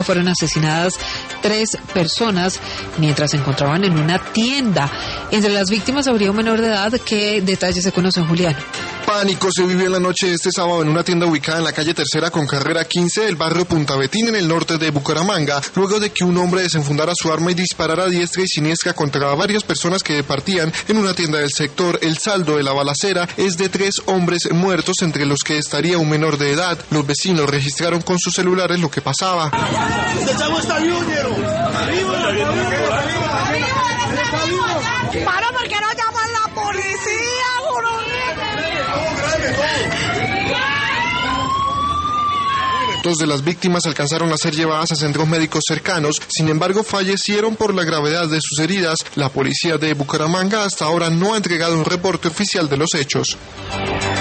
Fueron asesinadas 3 personas mientras se encontraban en una tienda. Entre las víctimas habría un menor de edad. ¿Qué detalles se conocen, Julián? Pánico se vivió en la noche de este sábado en una tienda ubicada en la calle Tercera con carrera 15 del barrio Punta Betín en el norte de Bucaramanga, luego de que un hombre desenfundara su arma y disparara a diestra y siniestra contra varias personas que departían en una tienda del sector. El saldo de la balacera es de 3 hombres muertos, entre los que estaría un menor de edad. Los vecinos registraron con sus celulares lo que pasaba. ¡Para, porque no llaman la policía! Dos de las víctimas alcanzaron a ser llevadas a centros médicos cercanos, sin embargo fallecieron por la gravedad de sus heridas. La policía de Bucaramanga hasta ahora no ha entregado un reporte oficial de los hechos.